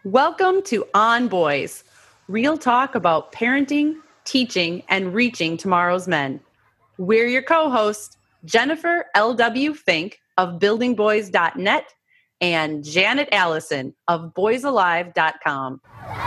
Welcome to On Boys, real talk about parenting, teaching, and reaching tomorrow's men. We're your co-hosts, Jennifer L.W. Fink of buildingboys.net and Janet Allison of boysalive.com.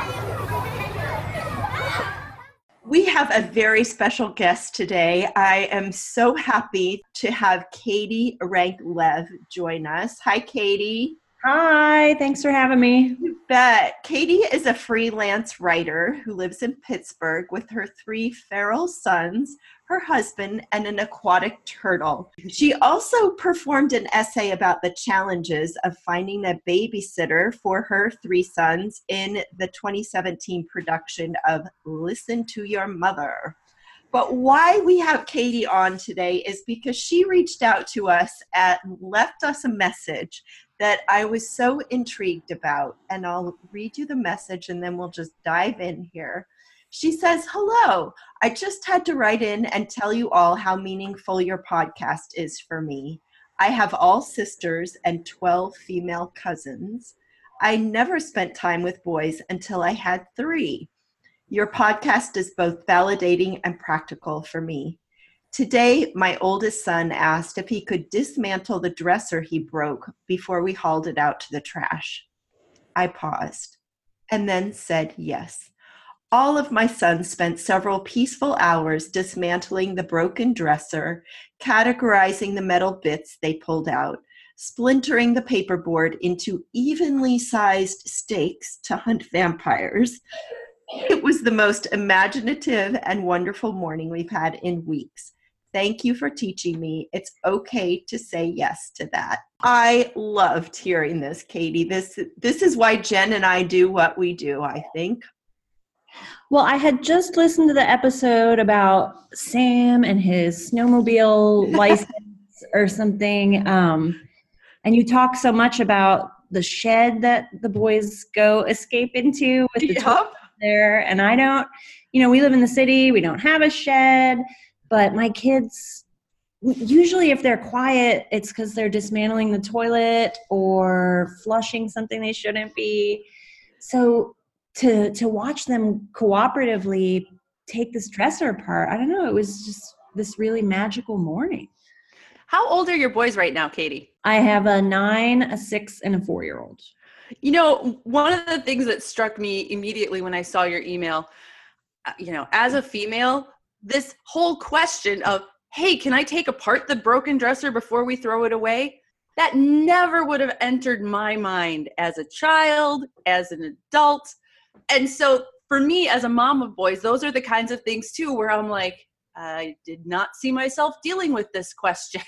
We have a very special guest today. I am so happy to have Katie Rank-Lev join us. Hi, Katie. Hi, thanks for having me. You bet. Katie is a freelance writer who lives in Pittsburgh with her 3 feral sons, her husband, and an aquatic turtle. She also performed an essay about the challenges of finding a babysitter for her 3 sons in the 2017 production of Listen to Your Mother. But why we have Katie on today is because she reached out to us and left us a message that I was so intrigued about. And I'll read you the message and then we'll just dive in here. She says, "Hello, I just had to write in and tell you all how meaningful your podcast is for me. I have all sisters and 12 female cousins. I never spent time with boys until I had 3. Your podcast is both validating and practical for me. Today, my oldest son asked if he could dismantle the dresser he broke before we hauled it out to the trash. I paused and then said yes. All of my sons spent several peaceful hours dismantling the broken dresser, categorizing the metal bits they pulled out, splintering the paperboard into evenly sized stakes to hunt vampires. It was the most imaginative and wonderful morning we've had in weeks. Thank you for teaching me. It's okay to say yes to that." I loved hearing this, Katie. This is why Jen and I do what we do, I think. Well, I had just listened to the episode about Sam and his snowmobile license or something. And you talk so much about the shed that the boys go escape into with the top there. And I don't, we live in the city. We don't have a shed. But my kids, usually if they're quiet, it's because they're dismantling the toilet or flushing something they shouldn't be. So to watch them cooperatively take this dresser apart, I don't know, it was just this really magical morning. How old are your boys right now, Katie? I have a 9, a 6, and a 4-year-old. One of the things that struck me immediately when I saw your email, as a female, this whole question of, hey, can I take apart the broken dresser before we throw it away? That never would have entered my mind as a child, as an adult. And so for me, as a mom of boys, those are the kinds of things too, where I'm like, I did not see myself dealing with this question.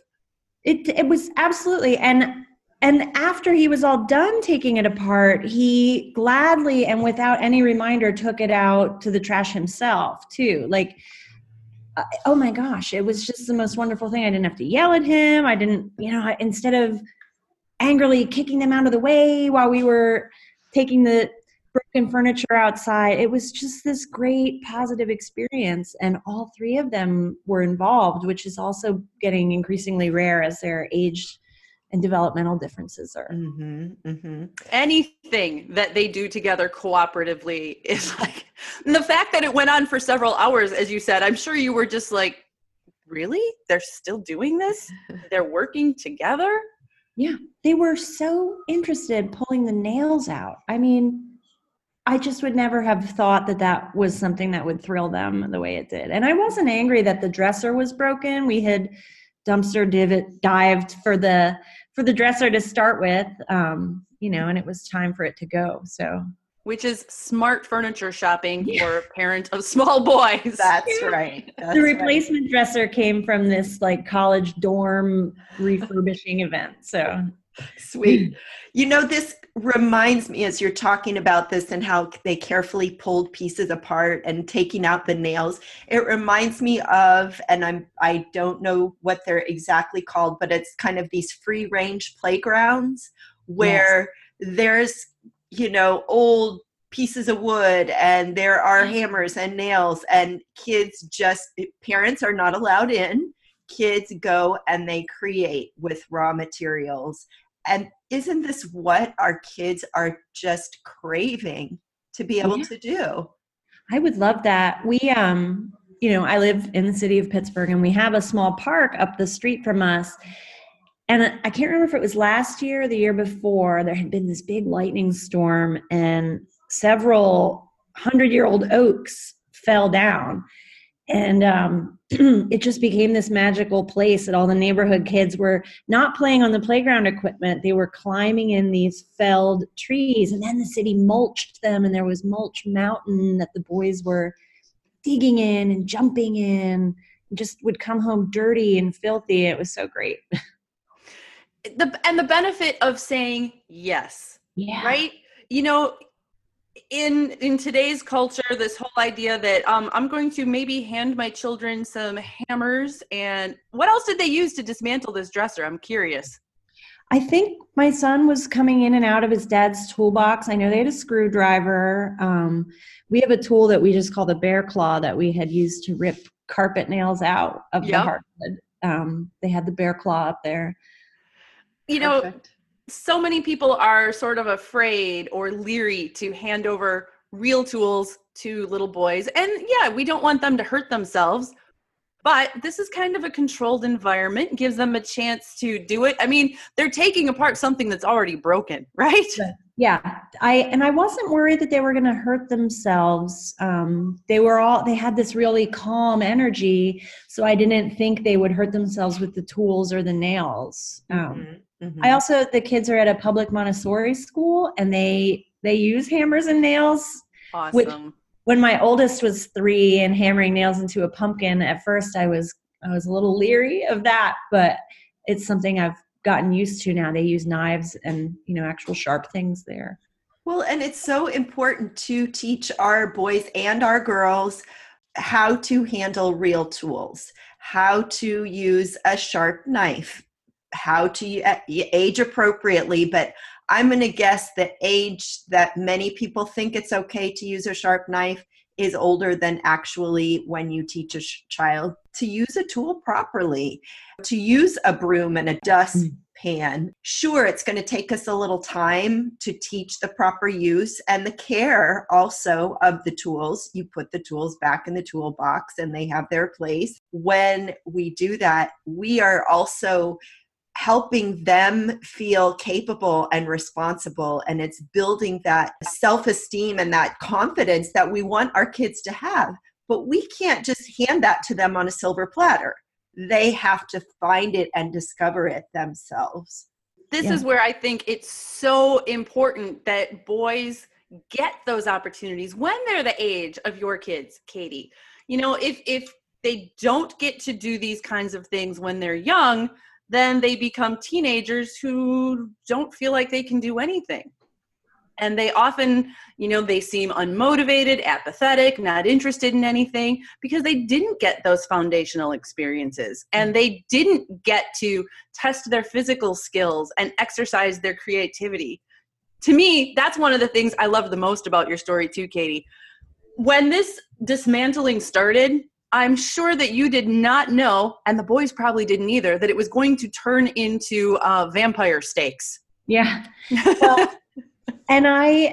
It was absolutely. And after he was all done taking it apart, he gladly and without any reminder took it out to the trash himself too. Like, oh my gosh, it was just the most wonderful thing. I didn't have to yell at him. I didn't, instead of angrily kicking them out of the way while we were taking the broken furniture outside, it was just this great positive experience. And all 3 of them were involved, which is also getting increasingly rare as their age and developmental differences are. Mm-hmm, mm-hmm. Anything that they do together cooperatively is like, and the fact that it went on for several hours, as you said, I'm sure you were just like, really? They're still doing this? They're working together? Yeah, they were so interested pulling the nails out. I mean, I just would never have thought that was something that would thrill them the way it did. And I wasn't angry that the dresser was broken. We had dumpster dived for the dresser to start with, and it was time for it to go. So, which is smart furniture shopping for a parent of small boys. That's right. The replacement dresser came from this college dorm refurbishing event. So sweet. This reminds me, as you're talking about this and how they carefully pulled pieces apart and taking out the nails, it reminds me of, and I don't know what they're exactly called, but it's kind of these free range playgrounds where there's, old pieces of wood and there are hammers and nails, and parents are not allowed in. Kids go and they create with raw materials. And isn't this what our kids are just craving to be able to do? I would love that. We, I live in the city of Pittsburgh, and we have a small park up the street from us. And I can't remember if it was last year or the year before, there had been this big lightning storm and several 100-year-old oaks fell down. And it just became this magical place that all the neighborhood kids were not playing on the playground equipment. They were climbing in these felled trees, and then the city mulched them, and there was Mulch Mountain that the boys were digging in and jumping in, and just would come home dirty and filthy. It was so great. The benefit of saying yes, right? In today's culture, this whole idea that I'm going to maybe hand my children some hammers, and what else did they use to dismantle this dresser? I'm curious. I think my son was coming in and out of his dad's toolbox. I know they had a screwdriver. We have a tool that we just call the bear claw that we had used to rip carpet nails out of the hardwood. They had the bear claw up there. Perfect. So many people are sort of afraid or leery to hand over real tools to little boys. And yeah, we don't want them to hurt themselves, but this is kind of a controlled environment, gives them a chance to do it. I mean, they're taking apart something that's already broken, right? Yeah. I wasn't worried that they were going to hurt themselves. They had this really calm energy. So I didn't think they would hurt themselves with the tools or the nails. The kids are at a public Montessori school, and they use hammers and nails. Awesome. Which, when my oldest was 3 and hammering nails into a pumpkin, at first I was a little leery of that, but it's something I've gotten used to now. They use knives and, actual sharp things there. Well, and it's so important to teach our boys and our girls how to handle real tools, how to use a sharp knife, how to age appropriately. But I'm going to guess the age that many people think it's okay to use a sharp knife is older than actually when you teach a child to use a tool properly, to use a broom and a dust pan. Sure, it's going to take us a little time to teach the proper use and the care also of the tools. You put the tools back in the toolbox and they have their place. When we do that, we are also helping them feel capable and responsible, and it's building that self-esteem and that confidence that we want our kids to have. But we can't just hand that to them on a silver platter. They have to find it and discover it themselves. This is where I think it's so important that boys get those opportunities when they're the age of your kids, Katie. If they don't get to do these kinds of things when they're young, then they become teenagers who don't feel like they can do anything. And they often, they seem unmotivated, apathetic, not interested in anything because they didn't get those foundational experiences and they didn't get to test their physical skills and exercise their creativity. To me, that's one of the things I love the most about your story too, Katie. When this dismantling started, I'm sure that you did not know, and the boys probably didn't either, that it was going to turn into vampire stakes. Yeah. Well, and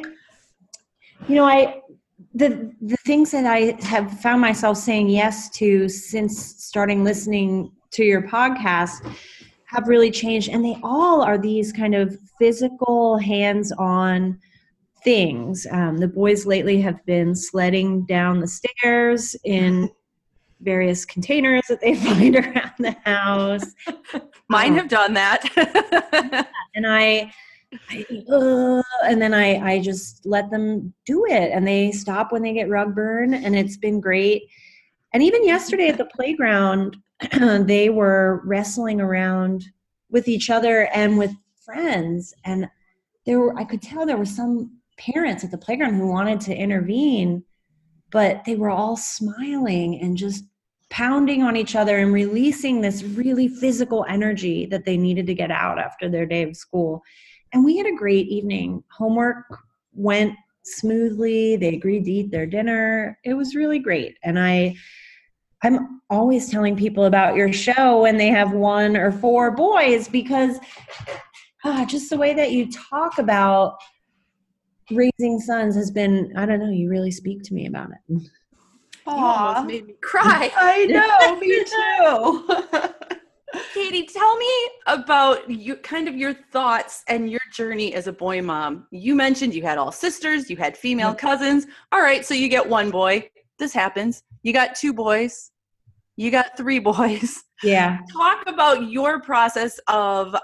the things that I have found myself saying yes to since starting listening to your podcast have really changed. And they all are these kind of physical, hands-on things. The boys lately have been sledding down the stairs in various containers that they find around the house. Mine have done that. And and then I just let them do it, and they stop when they get rug burn, and it's been great. And even yesterday at the playground, they were wrestling around with each other and with friends, and I could tell there were some parents at the playground who wanted to intervene, but they were all smiling and just pounding on each other and releasing this really physical energy that they needed to get out after their day of school. And we had a great evening. Homework went smoothly. They agreed to eat their dinner. It was really great. And I'm always telling people about your show when they have 1 or 4 boys, because just the way that you talk about raising sons has been, I don't know, you really speak to me about it. You almost made me cry. I know, me too. Katie, tell me about your thoughts and your journey as a boy mom. You mentioned you had all sisters, you had female cousins. All right, so you get one boy. This happens. You got 2 boys. You got 3 boys. Yeah. Talk about your process of,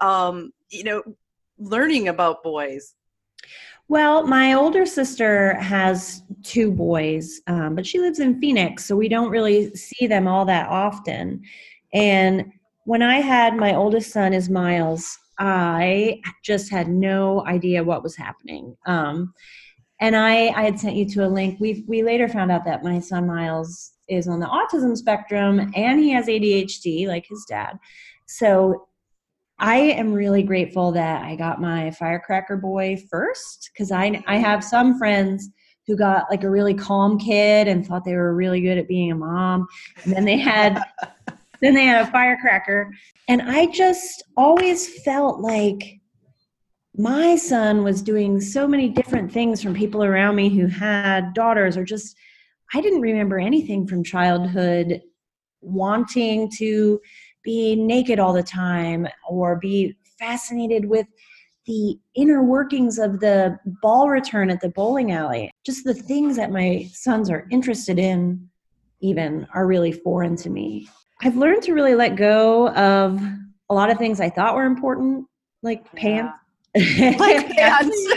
learning about boys. Well, my older sister has 2 boys, but she lives in Phoenix, so we don't really see them all that often. And when I had my oldest son is Miles, I just had no idea what was happening. And I had sent you to a link. We later found out that my son Miles is on the autism spectrum and he has ADHD like his dad. So I am really grateful that I got my firecracker boy first, because I have some friends who got like a really calm kid and thought they were really good at being a mom. And then they had a firecracker. And I just always felt like my son was doing so many different things from people around me who had daughters, or just, I didn't remember anything from childhood wanting to be naked all the time or be fascinated with the inner workings of the ball return at the bowling alley. Just the things that my sons are interested in even are really foreign to me. I've learned to really let go of a lot of things I thought were important, like pants. Like pants.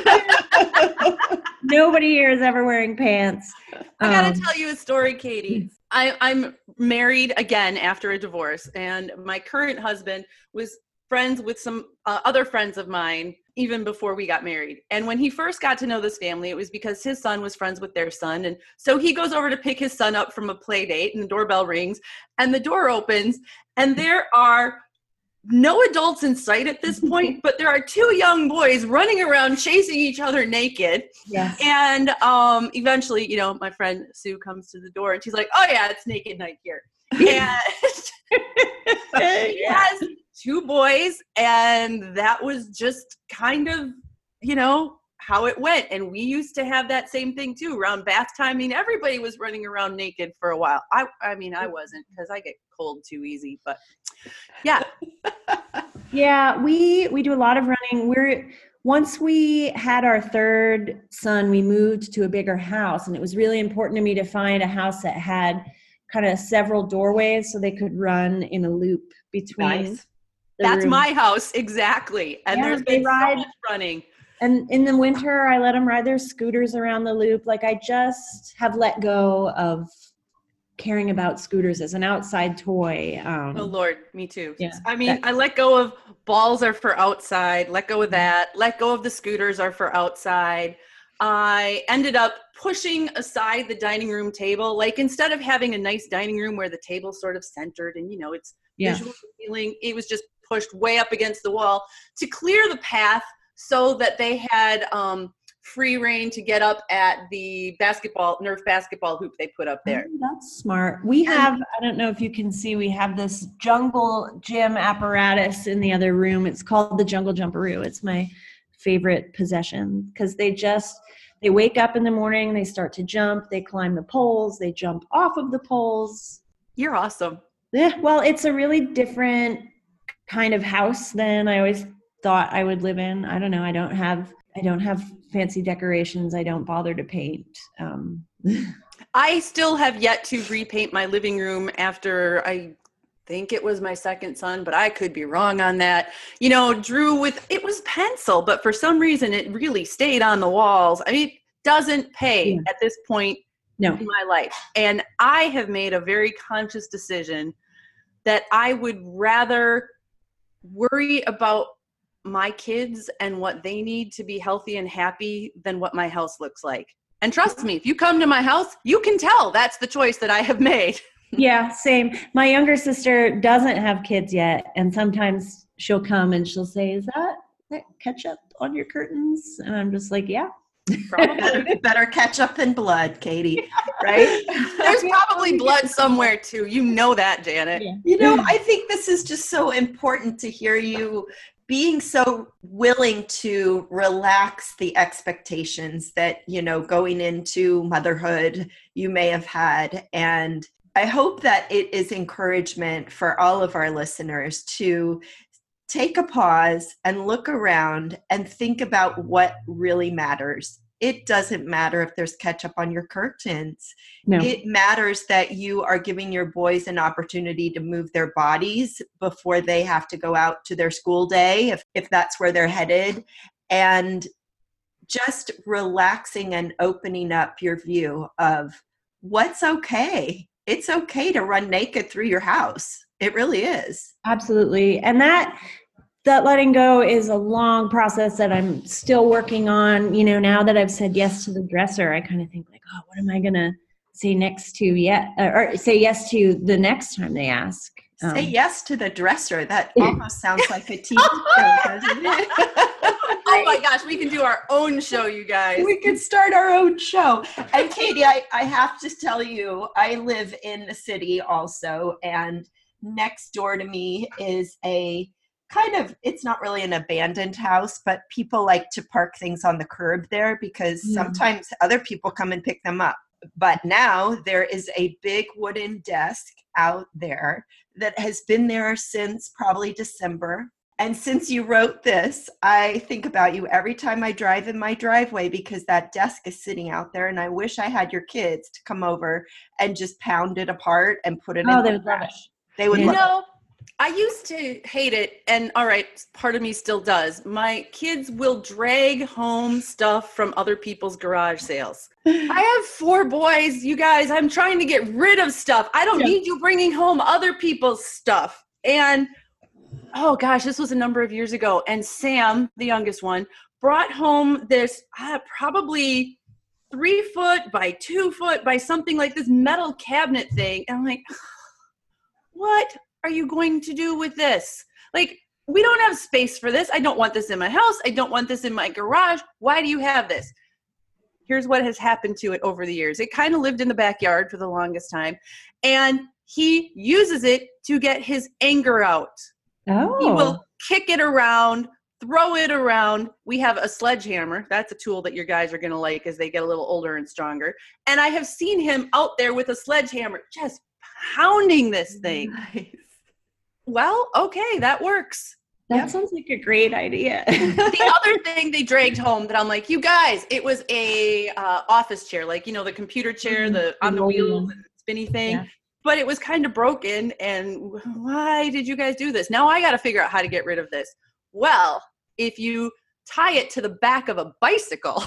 Nobody here is ever wearing pants. I gotta tell you a story, Katie. I'm married again after a divorce, and my current husband was friends with some other friends of mine even before we got married. And when he first got to know this family, it was because his son was friends with their son. And so he goes over to pick his son up from a play date, and the doorbell rings and the door opens, and there are no adults in sight at this point, but there are 2 young boys running around chasing each other naked. Yes. And eventually, my friend Sue comes to the door and she's like, "Oh yeah, it's naked night here." And he has 2 boys, and that was just kind of, how it went. And we used to have that same thing too around bath time. I mean, everybody was running around naked for a while. I wasn't, because I get cold too easy, but yeah. Yeah, we do a lot of running. Once we had our 3rd son, we moved to a bigger house, and it was really important to me to find a house that had kind of several doorways so they could run in a loop between. Nice. That's rooms. my house, exactly. And Yeah, there's they been ride- so much running. And in the winter, I let them ride their scooters around the loop. Like, I just have let go of caring about scooters as an outside toy. Oh Lord, me too. Yeah, I mean, I let go of balls are for outside, let go of that, let go of the scooters are for outside. I ended up pushing aside the dining room table. Like, instead of having a nice dining room where the table's sort of centered and, it's visual appealing, it was just pushed way up against the wall to clear the path so that they had free reign to get up at the Nerf basketball hoop they put up there. Oh, that's smart. We have, I don't know if you can see, we have this jungle gym apparatus in the other room. It's called the Jungle Jumperoo. It's my favorite possession, because they wake up in the morning, they start to jump, they climb the poles, they jump off of the poles. You're awesome. Yeah, well, it's a really different kind of house than I always thought I would live in. I don't know. I don't have fancy decorations. I don't bother to paint. I still have yet to repaint my living room after, I think it was my 2nd son, but I could be wrong on that. Drew it was pencil, but for some reason it really stayed on the walls. I mean, it doesn't pay at this point in my life. And I have made a very conscious decision that I would rather worry about my kids and what they need to be healthy and happy than what my house looks like. And trust me, if you come to my house, you can tell that's the choice that I have made. Yeah, same. My younger sister doesn't have kids yet, and sometimes she'll come and she'll say, "Is that ketchup on your curtains?" And I'm just like, "Yeah." Better ketchup than blood, Katie, right? There's probably blood somewhere too. You know that, Janet. Yeah. I think this is just so important to hear you being so willing to relax the expectations that, going into motherhood you may have had. And I hope that it is encouragement for all of our listeners to take a pause and look around and think about what really matters. It doesn't matter if there's ketchup on your curtains. No. It matters that you are giving your boys an opportunity to move their bodies before they have to go out to their school day, if that's where they're headed. And just relaxing and opening up your view of what's okay. It's okay to run naked through your house. It really is. Absolutely. And that letting go is a long process that I'm still working on. Now that I've said yes to the dresser, I kind of think like, oh, what am I going to say next to or say yes to the next time they ask? Say yes to the dresser. That almost sounds like a TV show, doesn't it? Oh my gosh, we can do our own show, you guys. We could start our own show. And Katie, I have to tell you, I live in the city also, and next door to me is a it's not really an abandoned house, but people like to park things on the curb there because sometimes other people come and pick them up. But now there is a big wooden desk out there that has been there since probably December. And since you wrote this, I think about you every time I drive in my driveway because that desk is sitting out there, and I wish I had your kids to come over and just pound it apart and put it in the trash. They would love it. I used to hate it, and all right, part of me still does. My kids will drag home stuff from other people's garage sales. I have 4 boys, you guys. I'm trying to get rid of stuff. I don't need you bringing home other people's stuff. And, oh gosh, this was a number of years ago, and Sam, the youngest one, brought home this probably 3 foot by 2 foot by something like this metal cabinet thing. And I'm like, what are you going to do with this? Like, we don't have space for this. I don't want this in my house. I don't want this in my garage. Why do you have this? Here's what has happened to it over the years. It kind of lived in the backyard for the longest time, and he uses it to get his anger out. Oh. He will kick it around, throw it around. We have a sledgehammer. That's a tool that your guys are going to like as they get a little older and stronger. And I have seen him out there with a sledgehammer just pounding this thing. Nice. Well, okay, that works. That sounds like a great idea. The other thing they dragged home that I'm like, you guys, it was a office chair, like, the computer chair, on the wheels and spinny thing. Yeah. But it was kind of broken, and why did you guys do this? Now I got to figure out how to get rid of this. Well, if you tie it to the back of a bicycle,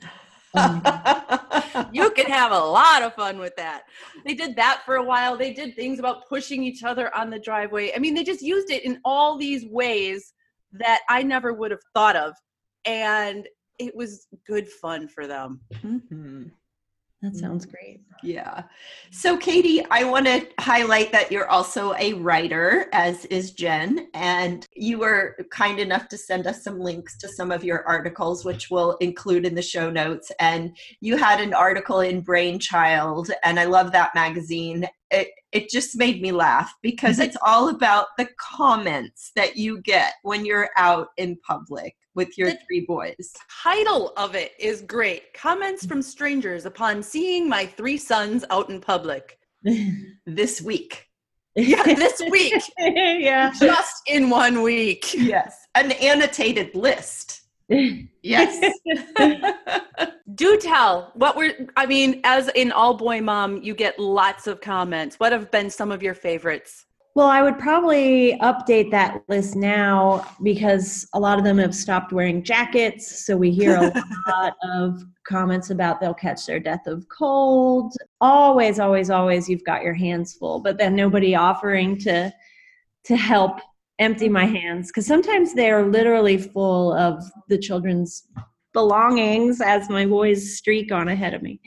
you can have a lot of fun with that. They did that for a while. They did things about pushing each other on the driveway. I mean, they just used it in all these ways that I never would have thought of. And it was good fun for them. Mm-hmm. That sounds great. Yeah. So, Katie, I want to highlight that you're also a writer, as is Jen, and you were kind enough to send us some links to some of your articles, which we'll include in the show notes. And you had an article in Brainchild, and I love that magazine. It just made me laugh because it's all about the comments that you get when you're out in public with your 3 boys. Title of it is great. Comments from strangers upon seeing my 3 sons out in public. This week. Yeah, this week. Yeah. Just in 1 week. Yes. An annotated list. Yes. Do tell as an all boy mom, you get lots of comments. What have been some of your favorites? Well, I would probably update that list now because a lot of them have stopped wearing jackets. So we hear a lot of comments about they'll catch their death of cold. Always, always, always, you've got your hands full, but then nobody offering to help empty my hands. Because sometimes they're literally full of the children's belongings as my boys streak on ahead of me.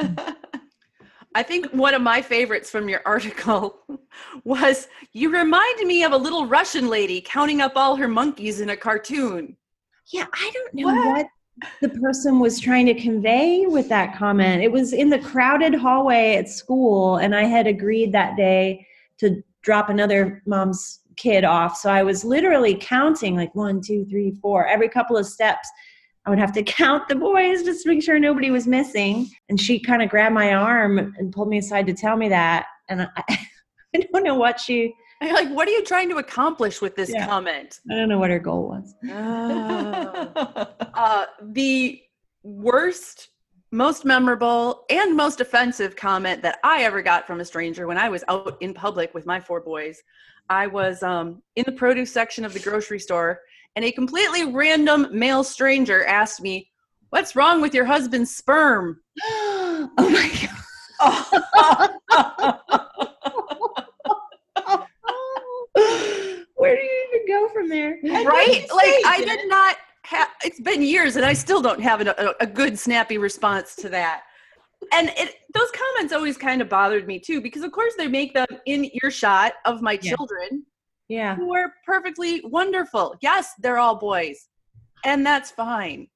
I think one of my favorites from your article was, you remind me of a little Russian lady counting up all her monkeys in a cartoon. Yeah, I don't know what the person was trying to convey with that comment. It was in the crowded hallway at school, and I had agreed that day to drop another mom's kid off. So I was literally counting like 1, 2, 3, 4. Every couple of steps, I would have to count the boys just to make sure nobody was missing. And she kind of grabbed my arm and pulled me aside to tell me that. And I don't know what she... You're like, what are you trying to accomplish with this comment? I don't know what her goal was. The worst, most memorable, and most offensive comment that I ever got from a stranger when I was out in public with my 4 boys, I was in the produce section of the grocery store, and a completely random male stranger asked me, "What's wrong with your husband's sperm?" Oh my God. Where do you even go from there? Right? Like, I did not have, it's been years and I still don't have a good snappy response to that. And those comments always kind of bothered me too, because of course they make them in earshot of my children. Yeah. Who are perfectly wonderful. Yes, they're all boys. And that's fine.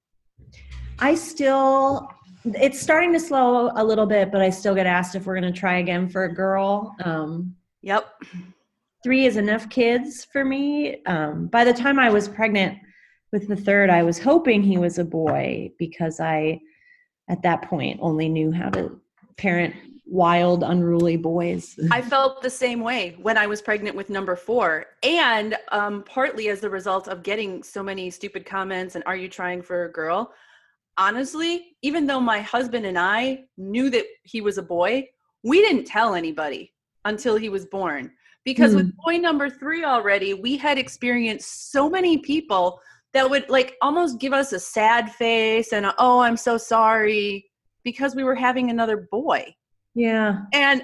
It's starting to slow a little bit, but I still get asked if we're going to try again for a girl. Yep. 3 is enough kids for me. By the time I was pregnant with the 3rd, I was hoping he was a boy because I, at that point, only knew how to parent wild, unruly boys. I felt the same way when I was pregnant with number 4. And partly as the result of getting so many stupid comments and are you trying for a girl? Honestly, even though my husband and I knew that he was a boy, we didn't tell anybody until he was born. Because with boy number 3 already, we had experienced so many people that would like almost give us a sad face and oh, I'm so sorry, because we were having another boy. Yeah. And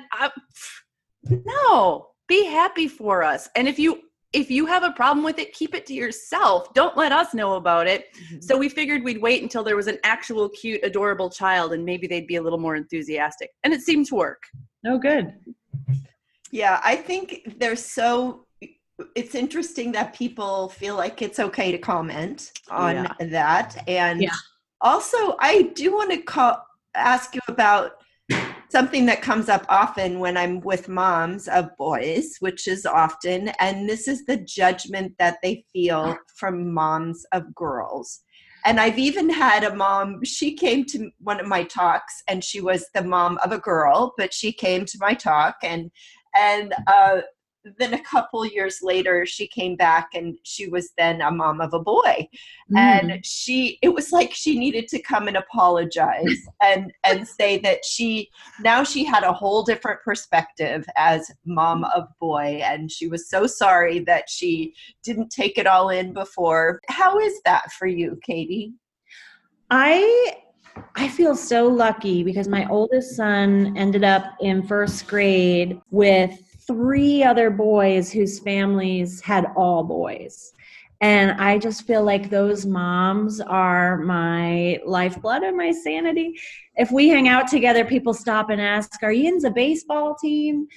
no, be happy for us. And if you have a problem with it, keep it to yourself. Don't let us know about it. Mm-hmm. So we figured we'd wait until there was an actual cute, adorable child and maybe they'd be a little more enthusiastic. And it seemed to work. Oh, good. Yeah, I think it's interesting that people feel like it's okay to comment on that. And also, I do want to ask you about something that comes up often when I'm with moms of boys, which is often, and this is the judgment that they feel from moms of girls. And I've even had a mom, she came to one of my talks and she was the mom of a girl, but she came to my talk and then a couple years later, she came back and she was then a mom of a boy. And it was like she needed to come and apologize and say that she had a whole different perspective as mom of boy. And she was so sorry that she didn't take it all in before. How is that for you, Katie? I feel so lucky because my oldest son ended up in 1st grade with 3 other boys whose families had all boys. And I just feel like those moms are my lifeblood and my sanity. If we hang out together, people stop and ask, "Are you in the baseball team?"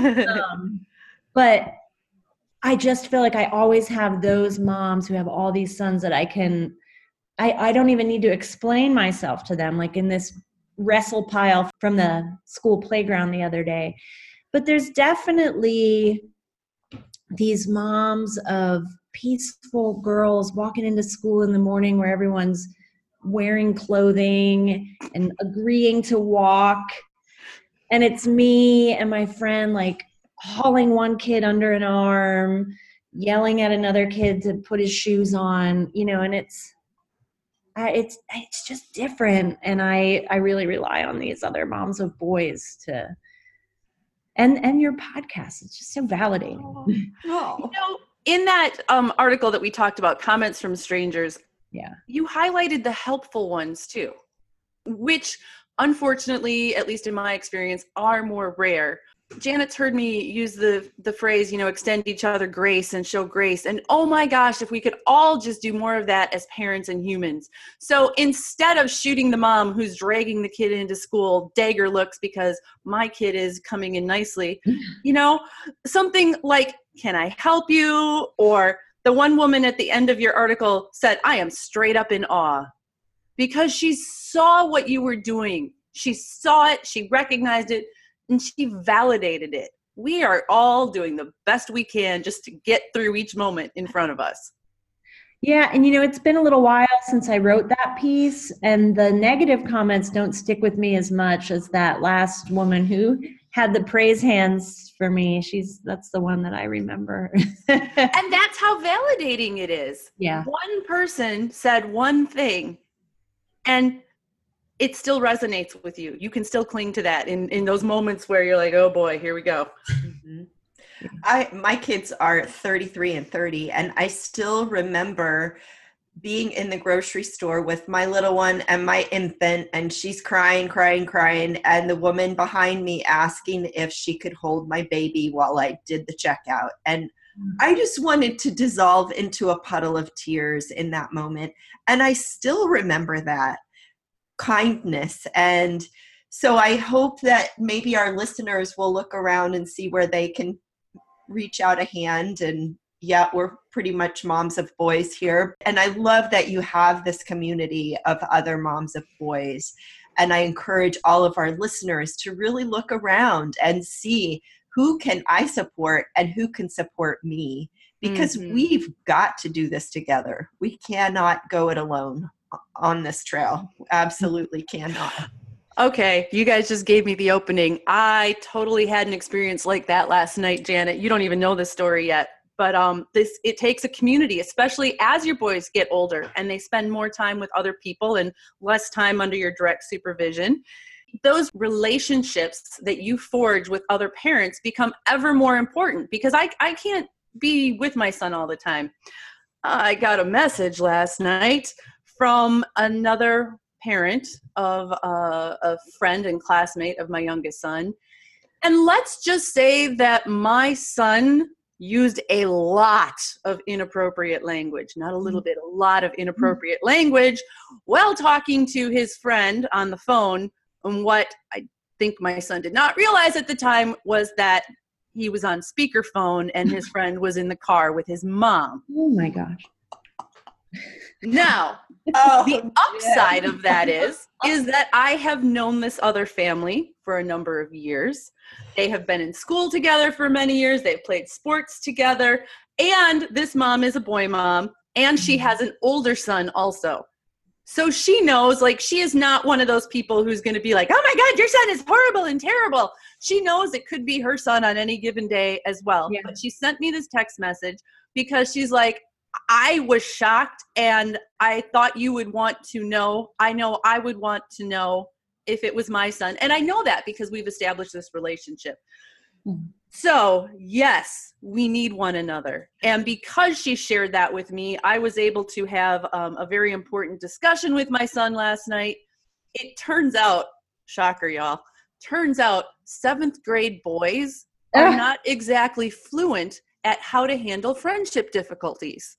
But I just feel like I always have those moms who have all these sons that I don't even need to explain myself to them, like in this wrestle pile from the school playground the other day. But there's definitely these moms of peaceful girls walking into school in the morning where everyone's wearing clothing and agreeing to walk. And it's me and my friend like hauling one kid under an arm, yelling at another kid to put his shoes on, and it's just different. And I really rely on these other moms of boys to, and your podcast, it's just so validating. In that article that we talked about, comments from strangers, you highlighted the helpful ones too, which unfortunately, at least in my experience, are more rare. Janet's heard me use the phrase, extend each other grace and show grace. And oh my gosh, if we could all just do more of that as parents and humans. So instead of shooting the mom who's dragging the kid into school dagger looks because my kid is coming in nicely, something like, "Can I help you?" Or the one woman at the end of your article said, "I am straight up in awe," because she saw what you were doing. She saw it, she recognized it, and she validated it. we are all doing the best we can just to get through each moment in front of us. Yeah, and it's been a little while since I wrote that piece, and the negative comments don't stick with me as much as that last woman who had the praise hands for me. That's the one that I remember. And that's how validating it is. Yeah. One person said one thing, and it still resonates with you. You can still cling to that in those moments where you're like, oh boy, here we go. Mm-hmm. My kids are 33 and 30, and I still remember being in the grocery store with my little one and my infant, and she's crying, and the woman behind me asking if she could hold my baby while I did the checkout. And I just wanted to dissolve into a puddle of tears in that moment. And I still remember that kindness. And so I hope that maybe our listeners will look around and see where they can reach out a hand. And yeah, we're pretty much moms of boys here. And I love that you have this community of other moms of boys. And I encourage all of our listeners to really look around and see who can I support and who can support me, because we've got to do this together. We cannot go it alone on this trail. Absolutely cannot. Okay, you guys just gave me the opening. I totally had an experience like that last night, Janet. You don't even know this story yet. But it takes a community, especially as your boys get older and they spend more time with other people and less time under your direct supervision. Those relationships that you forge with other parents become ever more important, because I can't be with my son all the time. I got a message last night from another parent of a friend and classmate of my youngest son. And let's just say that my son used a lot of inappropriate language, not a little bit, a lot of inappropriate language while talking to his friend on the phone. And what I think my son did not realize at the time was that he was on speakerphone and his friend was in the car with his mom. Oh my gosh. Now, the upside of that is that I have known this other family for a number of years. They have been in school together for many years. They've played sports together. And this mom is a boy mom, and she has an older son also. So she knows, like, she is not one of those people who's going to be like, oh my God, your son is horrible and terrible. She knows it could be her son on any given day as well. Yeah. But she sent me this text message because she's like, I was shocked, and I thought you would want to know. I know I would want to know if it was my son. And I know that because we've established this relationship. Mm-hmm. So yes, we need one another. And because she shared that with me, I was able to have a very important discussion with my son last night. It turns out, shocker y'all, turns out 7th grade boys are not exactly fluent at how to handle friendship difficulties.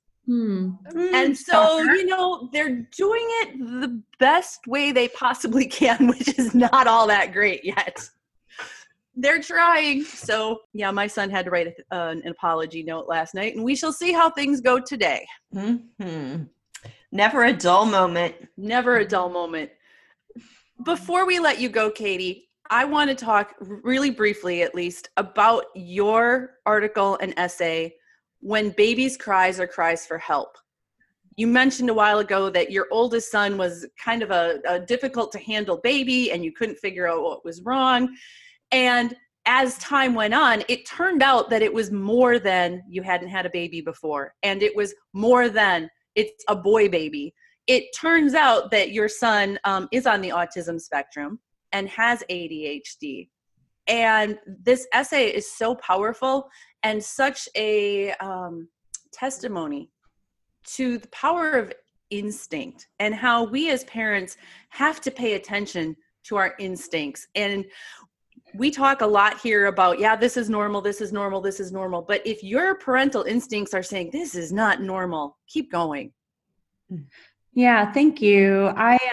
And so, they're doing it the best way they possibly can, which is not all that great yet. They're trying. So, yeah, my son had to write an apology note last night, and we shall see how things go today. Mm-hmm. Never a dull moment. Never a dull moment. Before we let you go, Katie, I want to talk really briefly, at least, about your article and essay, When Babies Cries or Cries for Help. You mentioned a while ago that your oldest son was kind of a difficult to handle baby, and you couldn't figure out what was wrong. And as time went on, it turned out that it was more than you hadn't had a baby before. And it was more than it's a boy baby. It turns out that your son is on the autism spectrum and has ADHD. And this essay is so powerful and such a testimony to the power of instinct and how we as parents have to pay attention to our instincts. And we talk a lot here about, this is normal, this is normal, this is normal. But if your parental instincts are saying, this is not normal, keep going. Yeah, thank you.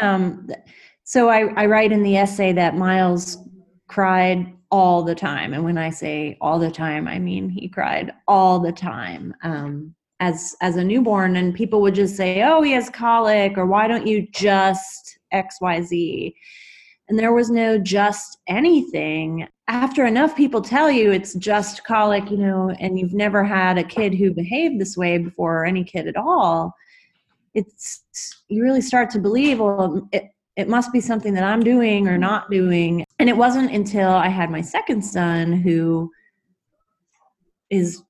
So I write in the essay that Miles cried all the time. And when I say all the time, I mean he cried all the time as a newborn. And people would just say, oh, he has colic, or why don't you just XYZ? And there was no just anything. after enough people tell you it's just colic, and you've never had a kid who behaved this way before, or any kid at all, you really start to believe, well, it must be something that I'm doing or not doing. And it wasn't until I had my second son, who is,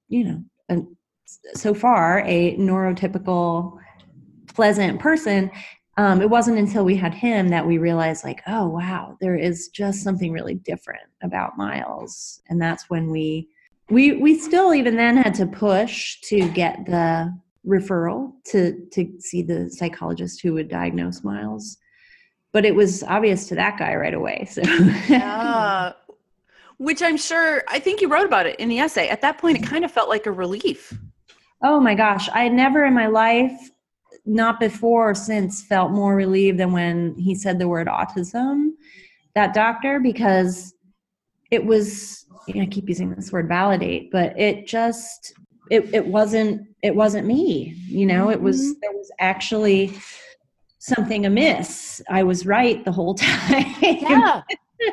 so far a neurotypical, pleasant person. It wasn't until we had him that we realized, like, oh, wow, there is just something really different about Miles. And that's when we still even then had to push to get the referral to see the psychologist who would diagnose Miles. But it was obvious to that guy right away. So, yeah. Which I think you wrote about it in the essay. At that point, it kind of felt like a relief. Oh my gosh. I had never in my life, not before or since, felt more relieved than when he said the word autism, that doctor, because it was, I keep using this word validate, but it just, it wasn't me, there was actually something amiss. I was right the whole time. Yeah.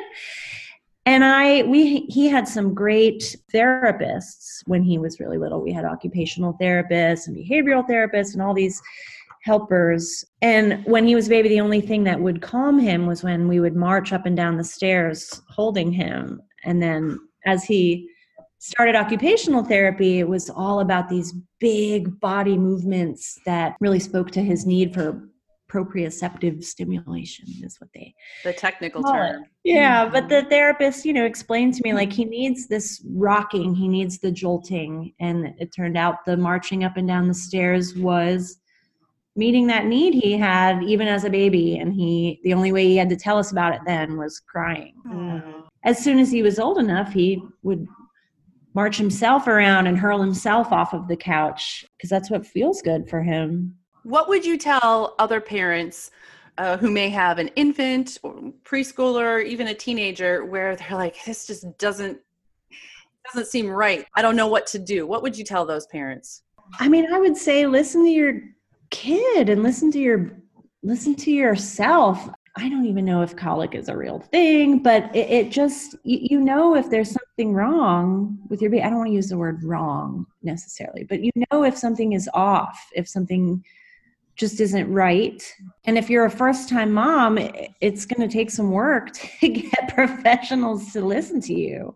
And he had some great therapists when he was really little. We had occupational therapists and behavioral therapists and all these helpers. And when he was a baby, the only thing that would calm him was when we would march up and down the stairs holding him. And then as he started occupational therapy, it was all about these big body movements that really spoke to his need for proprioceptive stimulation, is what the technical term. Yeah, but the therapist, explained to me, like, he needs this rocking, he needs the jolting, and it turned out the marching up and down the stairs was meeting that need he had even as a baby, and the only way he had to tell us about it then was crying. As soon as he was old enough, he would march himself around and hurl himself off of the couch, because that's what feels good for him. What would you tell other parents who may have an infant or preschooler, even a teenager, where they're like, this just doesn't seem right, I don't know what to do? What would you tell those parents? I mean, I would say listen to your kid and listen to yourself. I don't even know if colic is a real thing, but it just, if there's something wrong with your baby. I don't want to use the word wrong necessarily, but if something is off, if something just isn't right. And if you're a first-time mom, it's going to take some work to get professionals to listen to you,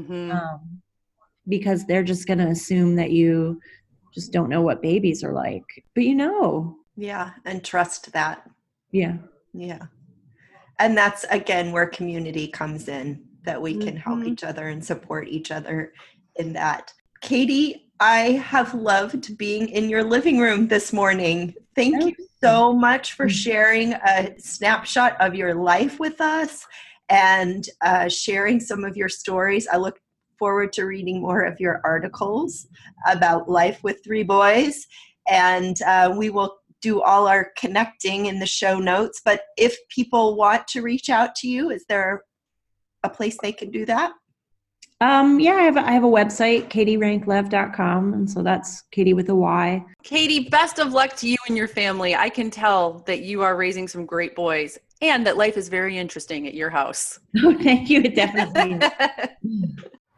because they're just going to assume that you just don't know what babies are like. But Yeah, and trust that. Yeah. Yeah. And that's, again, where community comes in, that we can help each other and support each other in that. Katie, I have loved being in your living room this morning. Thank you so much for sharing a snapshot of your life with us and sharing some of your stories. I look forward to reading more of your articles about life with 3 boys. And we will do all our connecting in the show notes. But if people want to reach out to you, is there a place they can do that? Yeah, I have a website, KatieRanklev.com. And so that's Katie with a Y. Katie, best of luck to you and your family. I can tell that you are raising some great boys and that life is very interesting at your house. Oh, thank you. It definitely is.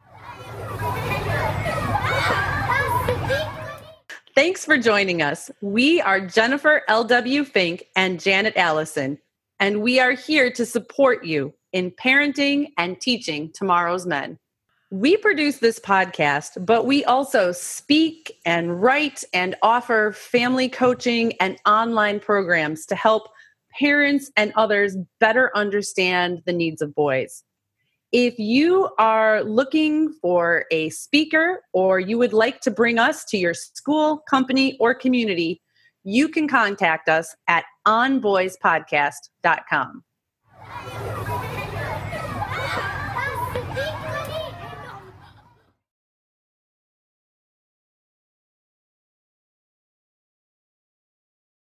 Thanks for joining us. We are Jennifer L.W. Fink and Janet Allison, and we are here to support you in parenting and teaching tomorrow's men. We produce this podcast, but we also speak and write and offer family coaching and online programs to help parents and others better understand the needs of boys. If you are looking for a speaker or you would like to bring us to your school, company, or community, you can contact us at onboyspodcast.com.